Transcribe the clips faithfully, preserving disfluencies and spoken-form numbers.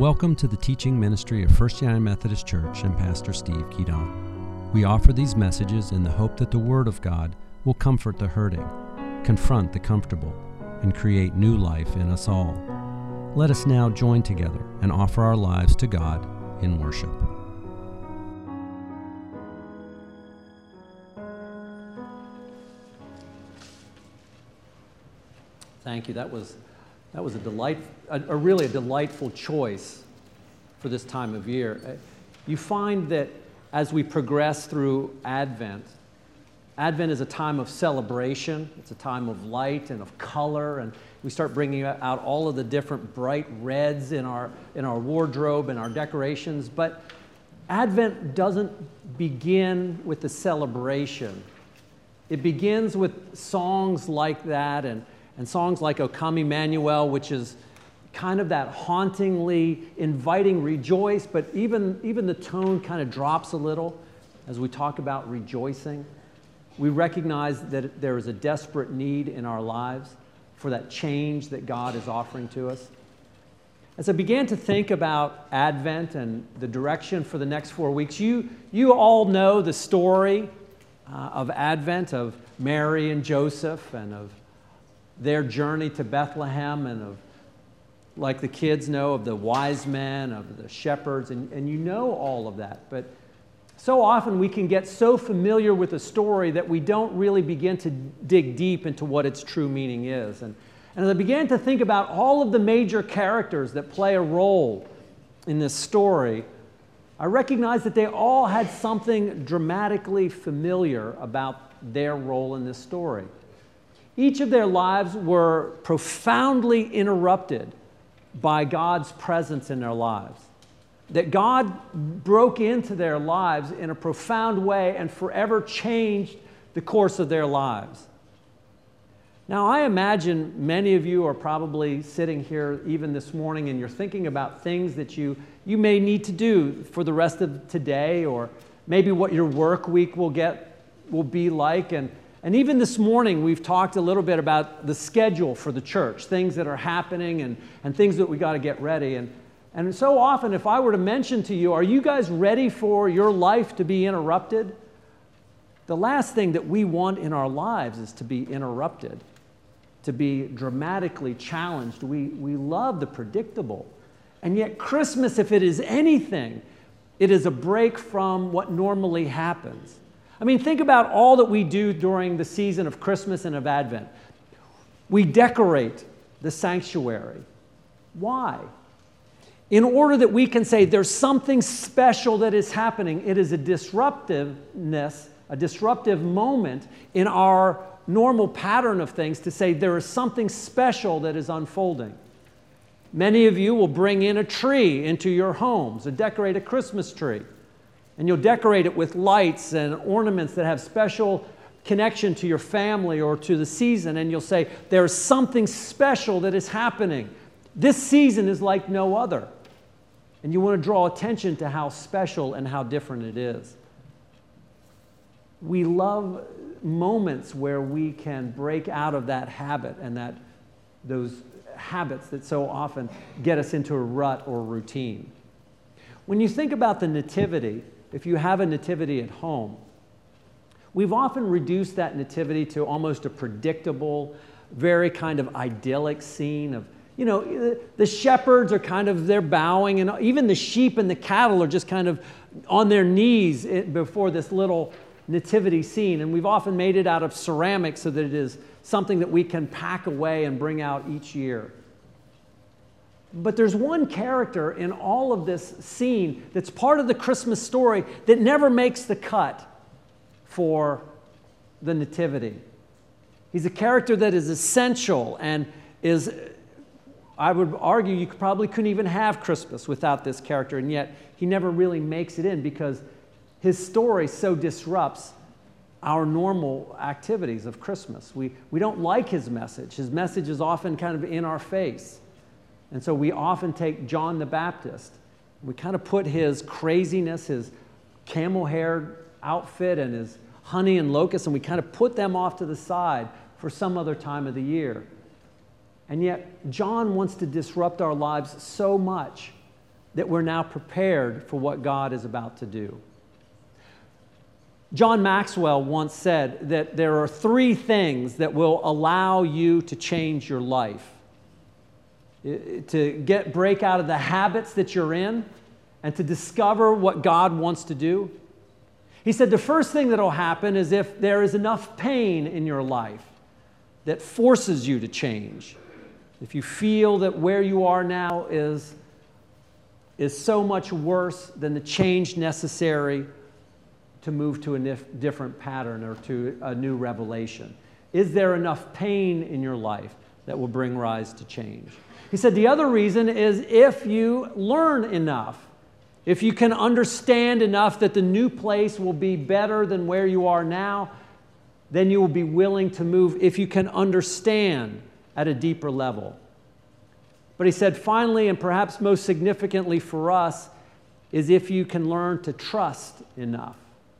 Welcome to the teaching ministry of First United Methodist Church and Pastor Steve Keaton. We offer these messages in the hope that the Word of God will comfort the hurting, confront the comfortable, and create new life in us all. Let us now join together and offer our lives to God in worship. Thank you. That was that was a delight, a, a really a delightful choice for this time of year. You find that as we progress through Advent, Advent is a time of celebration. It's a time of light and of color, and we start bringing out all of the different bright reds in our in our wardrobe and our decorations. But Advent doesn't begin with the celebration. It begins with songs like that, and and songs like O Come Emmanuel, which is kind of that hauntingly inviting rejoice, but even even the tone kind of drops a little as we talk about rejoicing. We recognize that there is a desperate need in our lives for that change that God is offering to us. As I began to think about Advent and the direction for the next four weeks, you, you all know the story uh, of Advent, of Mary and Joseph, and of their journey to Bethlehem, and of, like the kids know, of the wise men, of the shepherds, and, and you know all of that. But so often we can get so familiar with a story that we don't really begin to dig deep into what its true meaning is. And, and as I began to think about all of the major characters that play a role in this story, I recognized that they all had something dramatically familiar about their role in this story. Each of their lives were profoundly interrupted by God's presence in their lives. That God broke into their lives in a profound way and forever changed the course of their lives. Now, I imagine many of you are probably sitting here even this morning and you're thinking about things that you, you may need to do for the rest of today, or maybe what your work week will get will be like. And, and even this morning, we've talked a little bit about the schedule for the church, things that are happening and, and things that we got to get ready. And And so often, if I were to mention to you, are you guys ready for your life to be interrupted? The last thing that we want in our lives is to be interrupted, to be dramatically challenged. We, we love the predictable. And yet Christmas, if it is anything, it is a break from what normally happens. I mean, think about all that we do during the season of Christmas and of Advent. We decorate the sanctuary. Why? In order that we can say there's something special that is happening. It is a disruptiveness, a disruptive moment in our normal pattern of things to say there is something special that is unfolding. Many of you will bring in a tree into your homes, or decorate a Christmas tree. And you'll decorate it with lights and ornaments that have special connection to your family or to the season. And you'll say there's something special that is happening. This season is like no other. And you want to draw attention to how special and how different it is. We love moments where we can break out of that habit and that those habits that so often get us into a rut or routine. When you think about the nativity, if you have a nativity at home, we've often reduced that nativity to almost a predictable, very kind of idyllic scene of, you know, the shepherds are kind of, they're bowing, and even the sheep and the cattle are just kind of on their knees before this little nativity scene. And we've often made it out of ceramic so that it is something that we can pack away and bring out each year. But there's one character in all of this scene that's part of the Christmas story that never makes the cut for the nativity. He's a character that is essential and is, I would argue you probably couldn't even have Christmas without this character, and yet he never really makes it in because his story so disrupts our normal activities of Christmas. We, we don't like his message. His message is often kind of in our face. And so we often take John the Baptist. We kind of put his craziness, his camel-haired outfit and his honey and locusts, and we kind of put them off to the side for some other time of the year. And yet, John wants to disrupt our lives so much that we're now prepared for what God is about to do. John Maxwell once said that there are three things that will allow you to change your life. To get break out of the habits that you're in and to discover what God wants to do. He said the first thing that will happen is if there is enough pain in your life that forces you to change. If you feel that where you are now is, is so much worse than the change necessary to move to a nif- different pattern or to a new revelation. Is there enough pain in your life that will bring rise to change? He said the other reason is if you learn enough, if you can understand enough that the new place will be better than where you are now, then you will be willing to move if you can understand at a deeper level. But he said finally, and perhaps most significantly for us, is if you can learn to trust enough.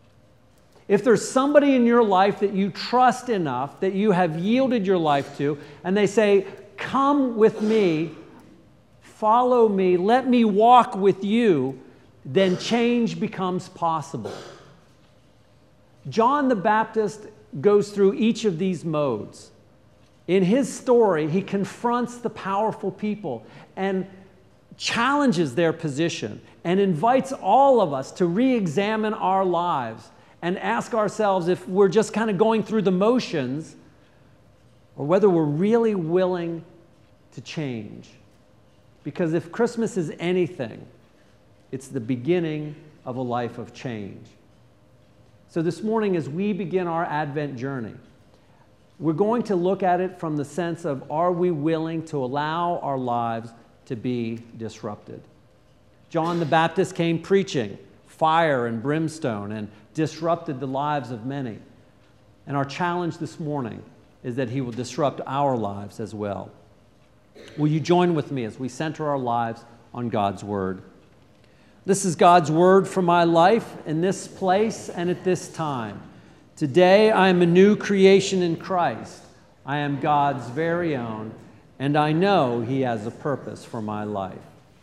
If there's somebody in your life that you trust enough, that you have yielded your life to, and they say, come with me, follow me, let me walk with you, then change becomes possible. John the Baptist goes through each of these modes. In his story, he confronts the powerful people and challenges their position and invites all of us to re-examine our lives and ask ourselves if we're just kind of going through the motions or whether we're really willing to change. Because if Christmas is anything, it's the beginning of a life of change. So this morning, as we begin our Advent journey, we're going to look at it from the sense of, are we willing to allow our lives to be disrupted? John the Baptist came preaching fire and brimstone and disrupted the lives of many. And our challenge this morning is that he will disrupt our lives as well. Will you join with me as we center our lives on God's Word? This is God's Word for my life in this place and at this time. Today I am a new creation in Christ. I am God's very own, and I know He has a purpose for my life.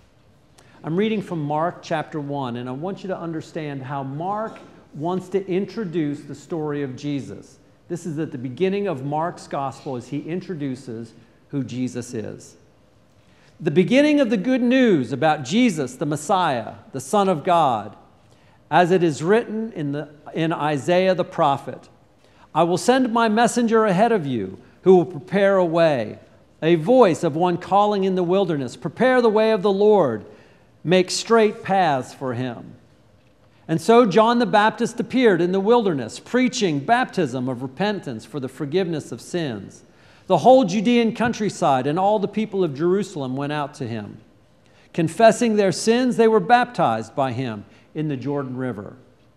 I'm reading from Mark chapter one, and I want you to understand how Mark wants to introduce the story of Jesus. This is at the beginning of Mark's gospel as he introduces who Jesus is. The beginning of the good news about Jesus, the Messiah, the Son of God, as it is written in, the, in Isaiah the prophet, I will send my messenger ahead of you who will prepare a way, a voice of one calling in the wilderness, prepare the way of the Lord, make straight paths for him. And so John the Baptist appeared in the wilderness, preaching baptism of repentance for the forgiveness of sins. The whole Judean countryside and all the people of Jerusalem went out to him. Confessing their sins, they were baptized by him in the Jordan River.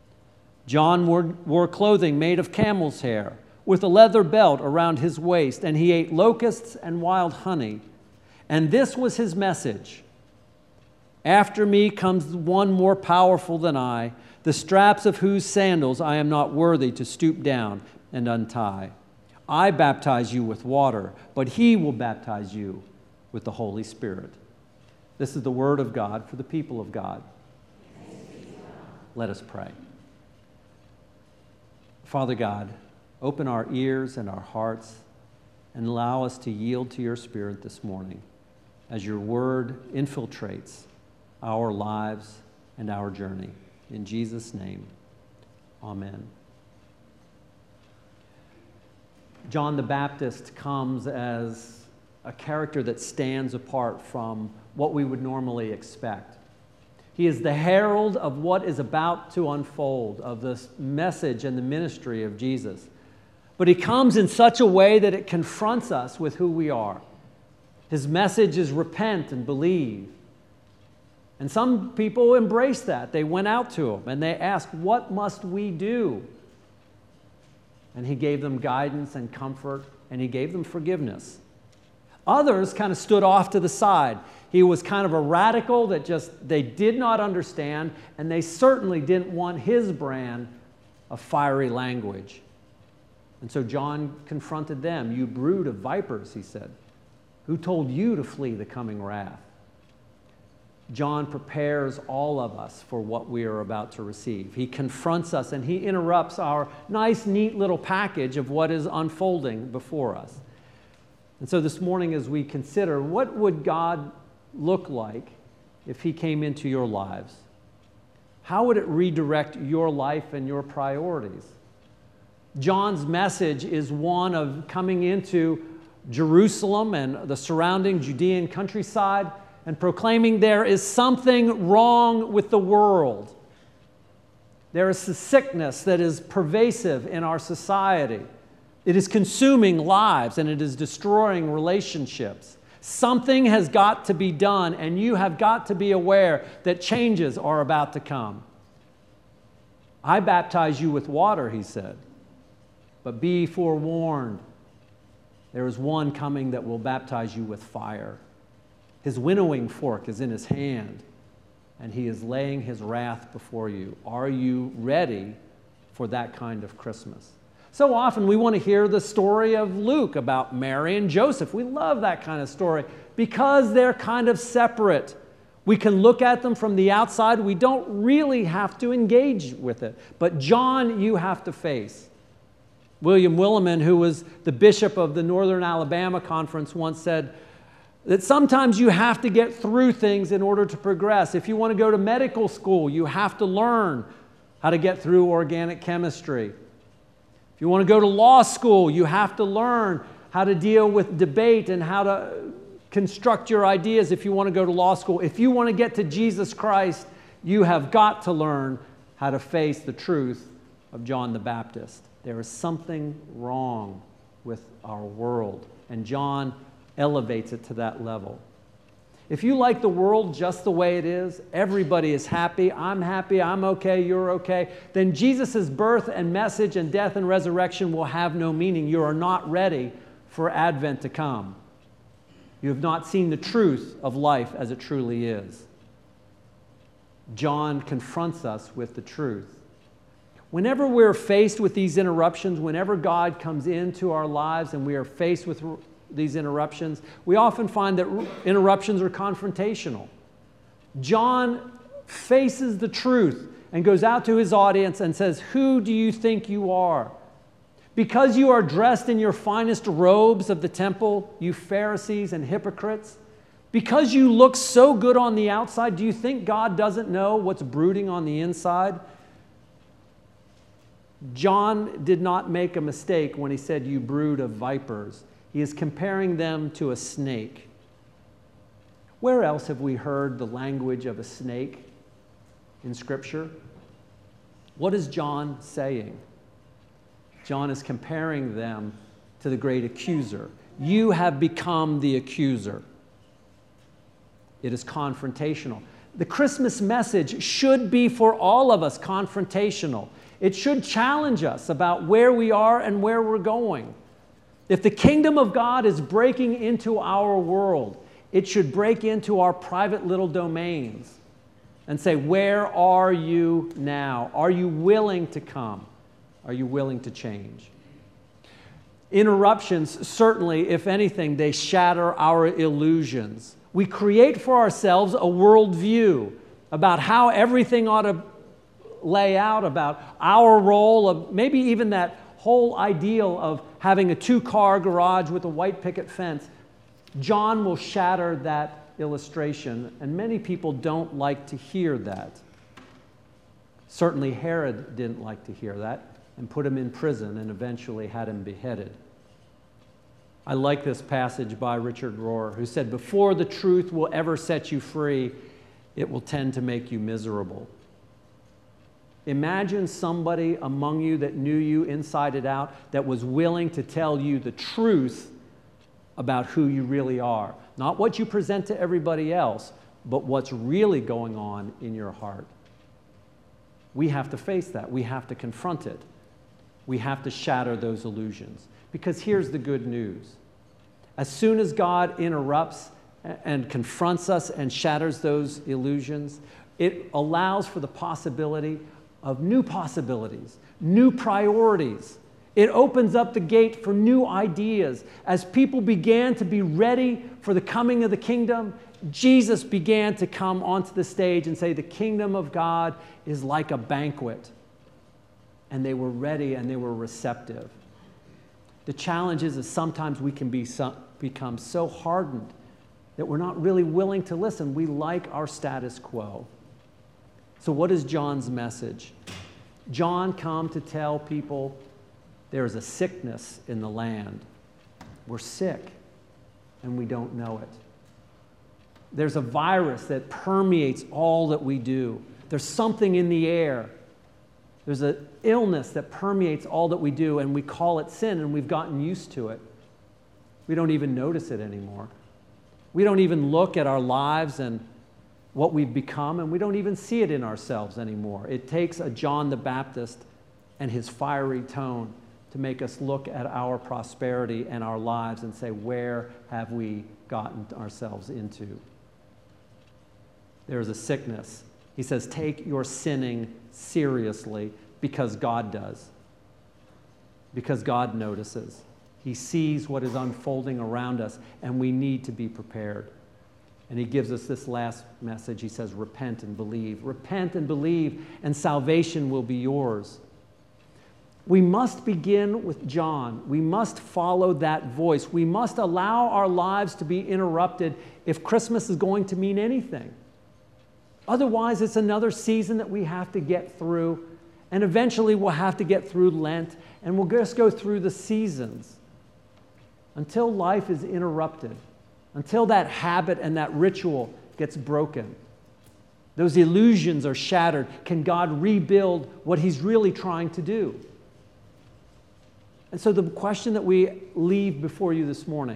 John wore, wore clothing made of camel's hair, with a leather belt around his waist, and he ate locusts and wild honey. And this was his message: after me comes one more powerful than I, the straps of whose sandals I am not worthy to stoop down and untie. I baptize you with water, but he will baptize you with the Holy Spirit. This is the word of God for the people of God. Let us pray. Father God, open our ears and our hearts and allow us to yield to your Spirit this morning as your word infiltrates our lives and our journey. In Jesus' name, amen. John the Baptist comes as a character that stands apart from what we would normally expect. He is the herald of what is about to unfold, of this message and the ministry of Jesus. But he comes in such a way that it confronts us with who we are. His message is repent and believe. And some people embraced that. They went out to him and they asked, what must we do? And he gave them guidance and comfort, and he gave them forgiveness. Others kind of stood off to the side. He was kind of a radical that just, they did not understand, and they certainly didn't want his brand of fiery language. And so John confronted them. You brood of vipers, he said. Who told you to flee the coming wrath? John prepares all of us for what we are about to receive. He confronts us and he interrupts our nice, neat little package of what is unfolding before us. And so this morning, as we consider what would God look like if he came into your lives, how would it redirect your life and your priorities? John's message is one of coming into Jerusalem and the surrounding Judean countryside and proclaiming there is something wrong with the world. There is a sickness that is pervasive in our society. It is consuming lives and it is destroying relationships. Something has got to be done, and you have got to be aware that changes are about to come. I baptize you with water, he said, but be forewarned. There is one coming that will baptize you with fire. His winnowing fork is in his hand, and he is laying his wrath before you. Are you ready for that kind of Christmas? So often we want to hear the story of Luke about Mary and Joseph. We love that kind of story because they're kind of separate. We can look at them from the outside. We don't really have to engage with it. But John, you have to face. William Willimon, who was the bishop of the Northern Alabama Conference, once said that sometimes you have to get through things in order to progress. If you want to go to medical school, you have to learn how to get through organic chemistry. If you want to go to law school, you have to learn how to deal with debate and how to construct your ideas if you want to go to law school. If you want to get to Jesus Christ, you have got to learn how to face the truth of John the Baptist. There is something wrong with our world, and John elevates it to that level. If you like the world just the way it is, everybody is happy, I'm happy, I'm okay, you're okay, then Jesus' birth and message and death and resurrection will have no meaning. You are not ready for Advent to come. You have not seen the truth of life as it truly is. John confronts us with the truth. Whenever we're faced with these interruptions, whenever God comes into our lives and we are faced with these interruptions, we often find that interruptions are confrontational. John faces the truth and goes out to his audience and says, "Who do you think you are? Because you are dressed in your finest robes of the temple, you Pharisees and hypocrites, because you look so good on the outside, do you think God doesn't know what's brooding on the inside?" John did not make a mistake when he said, "You brood of vipers." He is comparing them to a snake. Where else have we heard the language of a snake in Scripture? What is John saying? John is comparing them to the great accuser. You have become the accuser. It is confrontational. The Christmas message should be for all of us confrontational. It should challenge us about where we are and where we're going. If the kingdom of God is breaking into our world, it should break into our private little domains and say, where are you now? Are you willing to come? Are you willing to change? Interruptions, certainly, if anything, they shatter our illusions. We create for ourselves a worldview about how everything ought to lay out, about our role, of maybe even that whole ideal of having a two-car garage with a white picket fence. John will shatter that illustration, and many people don't like to hear that. Certainly Herod didn't like to hear that and put him in prison and eventually had him beheaded. I like this passage by Richard Rohr, who said, "Before the truth will ever set you free, it will tend to make you miserable." Imagine somebody among you that knew you inside and out, that was willing to tell you the truth about who you really are. Not what you present to everybody else, but what's really going on in your heart. We have to face that. We have to confront it. We have to shatter those illusions. Because here's the good news. As soon as God interrupts and confronts us and shatters those illusions, it allows for the possibility of new possibilities, new priorities. It opens up the gate for new ideas. As people began to be ready for the coming of the kingdom, Jesus began to come onto the stage and say, the kingdom of God is like a banquet. And they were ready and they were receptive. The challenge is that sometimes we can be so, become so hardened that we're not really willing to listen. We like our status quo. So what is John's message? John come to tell people there is a sickness in the land. We're sick and we don't know it. There's a virus that permeates all that we do. There's something in the air. There's an illness that permeates all that we do, and we call it sin, and we've gotten used to it. We don't even notice it anymore. We don't even look at our lives and what we've become, and we don't even see it in ourselves anymore. It takes a John the Baptist and his fiery tone to make us look at our prosperity and our lives and say, where have we gotten ourselves into? There is a sickness. He says, take your sinning seriously because God does. Because God notices. He sees what is unfolding around us, and we need to be prepared. And he gives us this last message. He says, repent and believe. Repent and believe, and salvation will be yours. We must begin with John. We must follow that voice. We must allow our lives to be interrupted if Christmas is going to mean anything. Otherwise, it's another season that we have to get through, and eventually we'll have to get through Lent, and we'll just go through the seasons until life is interrupted, until that habit and that ritual gets broken. Those illusions are shattered. Can God rebuild what he's really trying to do? And so the question that we leave before you this morning,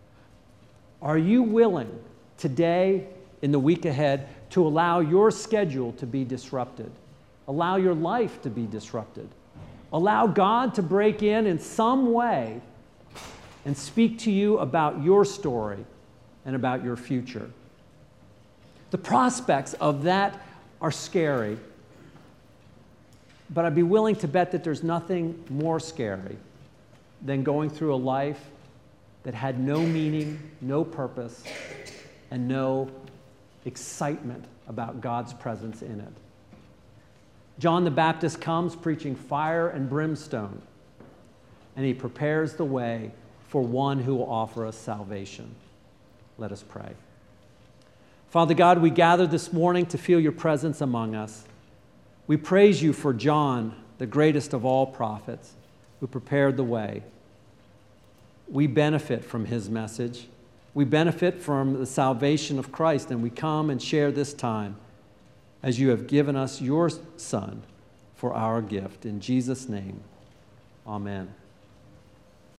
are you willing today, in the week ahead, to allow your schedule to be disrupted? Allow your life to be disrupted? Allow God to break in in some way and speak to you about your story and about your future? The prospects of that are scary, but I'd be willing to bet that there's nothing more scary than going through a life that had no meaning, no purpose, and no excitement about God's presence in it. John the Baptist comes preaching fire and brimstone, and he prepares the way for one who will offer us salvation. Let us pray. Father God, we gather this morning to feel your presence among us. We praise you for John, the greatest of all prophets, who prepared the way. We benefit from his message. We benefit from the salvation of Christ, and we come and share this time as you have given us your Son for our gift. In Jesus' name, amen.